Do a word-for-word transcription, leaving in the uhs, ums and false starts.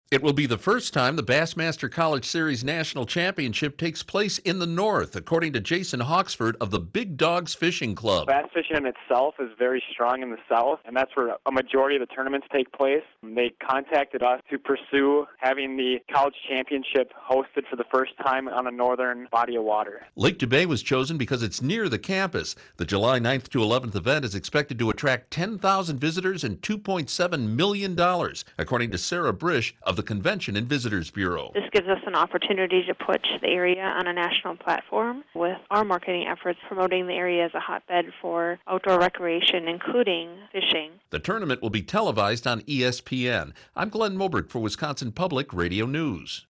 It will be the first time the Bassmaster College Series National Championship takes place in the North, according to Jason Hawksford of the Big Dogs Fishing Club. Bass fishing in itself is very strong in the South, and that's where a majority of the tournaments take place. They contacted us to pursue having the college championship hosted for the first time on a northern body of water. Lake Dubay was chosen because it's near the campus. The July ninth to eleventh event is expected to attract ten thousand visitors and two point seven million dollars, according to Sarah Brish of the Convention and Visitors Bureau. This gives us an opportunity to put the area on a national platform with our marketing efforts promoting the area as a hotbed for outdoor recreation, including fishing. The tournament will be televised on E S P N. I'm Glenn Moberg for Wisconsin Public Radio News.